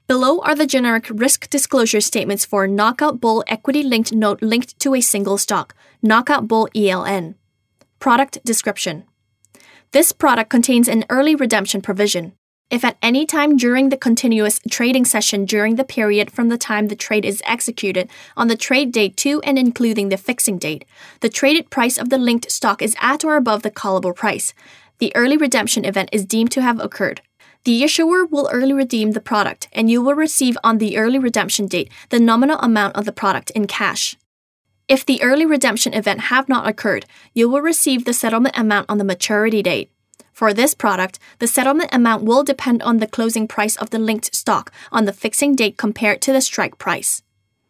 Below are the generic risk disclosure statements for Knockout Bull equity-linked note linked to a single stock, Knockout Bull ELN. Product description. This product contains an early redemption provision. If at any time during the continuous trading session during the period from the time the trade is executed on the trade date to and including the fixing date, the traded price of the linked stock is at or above the callable price, the early redemption event is deemed to have occurred. The issuer will early redeem the product, and you will receive on the early redemption date the nominal amount of the product in cash. If the early redemption event have not occurred, you will receive the settlement amount on the maturity date. For this product, the settlement amount will depend on the closing price of the linked stock on the fixing date compared to the strike price.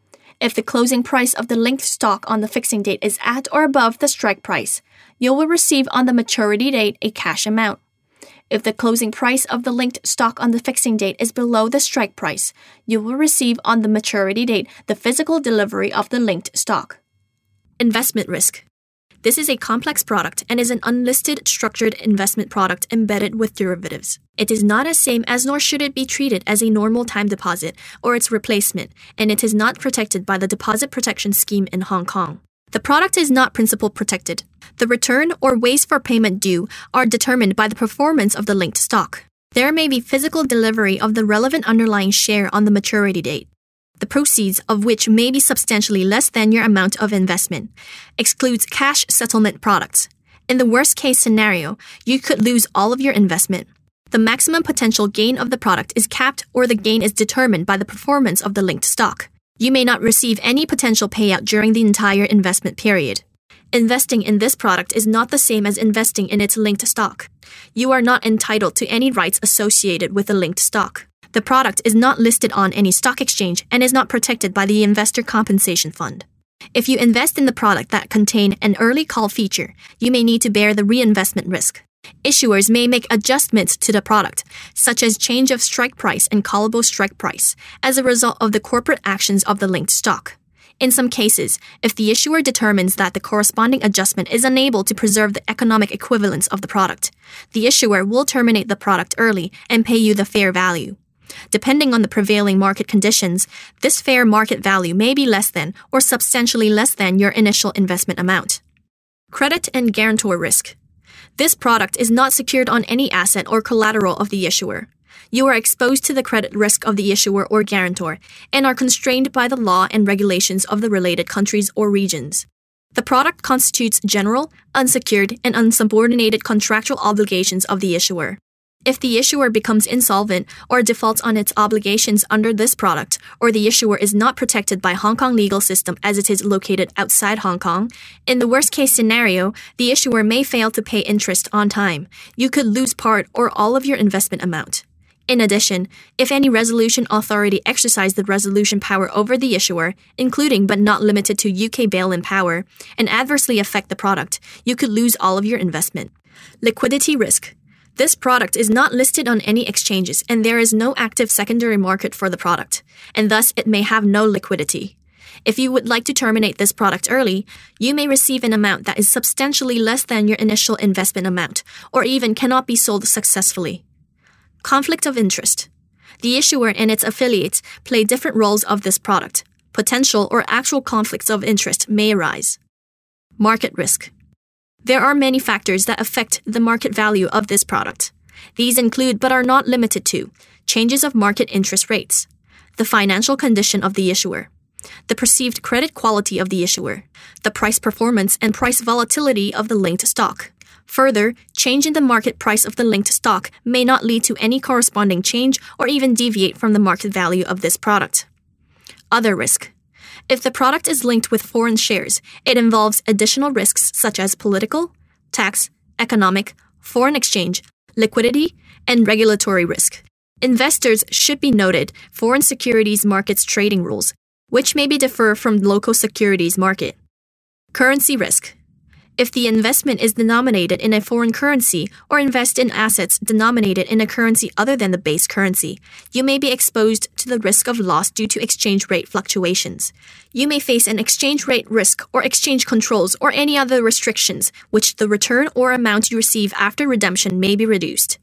If the closing price of the linked stock on the fixing date is at or above the strike price, you will receive on the maturity date a cash amount. If the closing price of the linked stock on the fixing date is below the strike price, you will receive on the maturity date the physical delivery of the linked stock. Investment risk. This is a complex product and is an unlisted structured investment product embedded with derivatives. It is not as same as nor should it be treated as a normal time deposit or its replacement, and it is not protected by the Deposit Protection Scheme in Hong Kong. The product is not principal protected. The return or ways for payment due are determined by the performance of the linked stock. There may be physical delivery of the relevant underlying share on the maturity date, the proceeds of which may be substantially less than your amount of investment, excludes cash settlement products. In the worst-case scenario, you could lose all of your investment. The maximum potential gain of the product is capped or the gain is determined by the performance of the linked stock. You may not receive any potential payout during the entire investment period. Investing in this product is not the same as investing in its linked stock. You are not entitled to any rights associated with the linked stock. The product is not listed on any stock exchange and is not protected by the Investor Compensation Fund. If you invest in the product that contain an early call feature, you may need to bear the reinvestment risk. Issuers may make adjustments to the product, such as change of strike price and callable strike price, as a result of the corporate actions of the linked stock. In some cases, if the issuer determines that the corresponding adjustment is unable to preserve the economic equivalence of the product, the issuer will terminate the product early and pay you the fair value. Depending on the prevailing market conditions, this fair market value may be less than or substantially less than your initial investment amount. Credit and guarantor risk. This product is not secured on any asset or collateral of the issuer. You are exposed to the credit risk of the issuer or guarantor and are constrained by the law and regulations of the related countries or regions. The product constitutes general, unsecured, and unsubordinated contractual obligations of the issuer. If the issuer becomes insolvent or defaults on its obligations under this product, or the issuer is not protected by Hong Kong legal system as it is located outside Hong Kong, in the worst-case scenario, the issuer may fail to pay interest on time. You could lose part or all of your investment amount. In addition, if any resolution authority exercise the resolution power over the issuer, including but not limited to UK bail-in power, and adversely affect the product, you could lose all of your investment. Liquidity risk. This product is not listed on any exchanges and there is no active secondary market for the product, and thus it may have no liquidity. If you would like to terminate this product early, you may receive an amount that is substantially less than your initial investment amount, or even cannot be sold successfully. Conflict of interest. The issuer and its affiliates play different roles of this product. Potential or actual conflicts of interest may arise. Market risk. There are many factors that affect the market value of this product. These include but are not limited to changes of market interest rates, the financial condition of the issuer, the perceived credit quality of the issuer, the price performance and price volatility of the linked stock. Further, change in the market price of the linked stock may not lead to any corresponding change or even deviate from the market value of this product. Other risk. If the product is linked with foreign shares, it involves additional risks such as political, tax, economic, foreign exchange, liquidity, and regulatory risk. Investors should be noted foreign securities markets trading rules, which may be differ from local securities market. Currency risk. If the investment is denominated in a foreign currency or invest in assets denominated in a currency other than the base currency, you may be exposed to the risk of loss due to exchange rate fluctuations. You may face an exchange rate risk or exchange controls or any other restrictions, which the return or amount you receive after redemption may be reduced.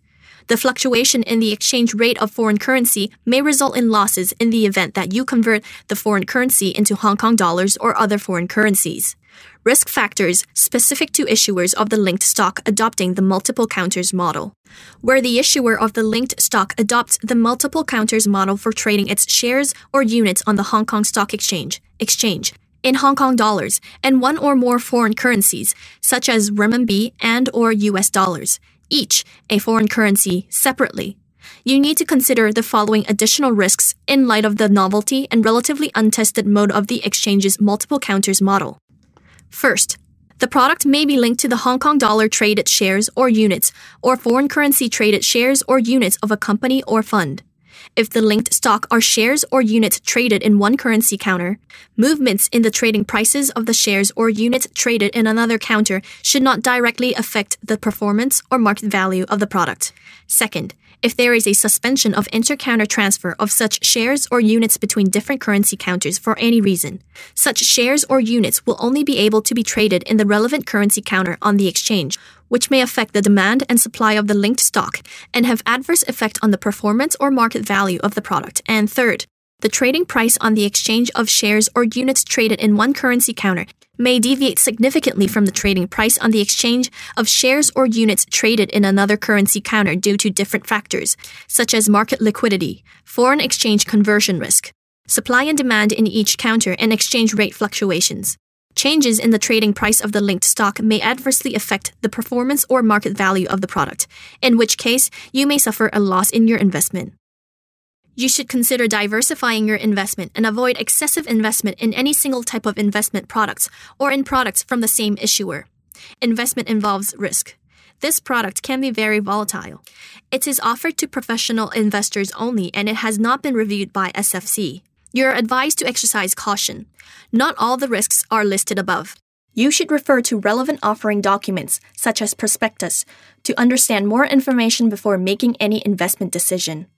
The fluctuation in the exchange rate of foreign currency may result in losses in the event that you convert the foreign currency into Hong Kong dollars or other foreign currencies. Risk factors specific to issuers of the linked stock adopting the multiple counters model. Where the issuer of the linked stock adopts the multiple counters model for trading its shares or units on the Hong Kong Stock Exchange in Hong Kong dollars and one or more foreign currencies, such as renminbi and or US dollars, each a foreign currency separately. You need to consider the following additional risks in light of the novelty and relatively untested mode of the exchange's multiple counters model. First, the product may be linked to the Hong Kong dollar traded shares or units or foreign currency traded shares or units of a company or fund. If the linked stock are shares or units traded in one currency counter, movements in the trading prices of the shares or units traded in another counter should not directly affect the performance or market value of the product. Second, if there is a suspension of inter-counter transfer of such shares or units between different currency counters for any reason, such shares or units will only be able to be traded in the relevant currency counter on the exchange, which may affect the demand and supply of the linked stock and have adverse effect on the performance or market value of the product. And third, the trading price on the exchange of shares or units traded in one currency counter may deviate significantly from the trading price on the exchange of shares or units traded in another currency counter due to different factors, such as market liquidity, foreign exchange conversion risk, supply and demand in each counter, and exchange rate fluctuations. Changes in the trading price of the linked stock may adversely affect the performance or market value of the product, in which case you may suffer a loss in your investment. You should consider diversifying your investment and avoid excessive investment in any single type of investment products or in products from the same issuer. Investment involves risk. This product can be very volatile. It is offered to professional investors only and it has not been reviewed by SFC. You are advised to exercise caution. Not all the risks are listed above. You should refer to relevant offering documents, such as prospectus, to understand more information before making any investment decision.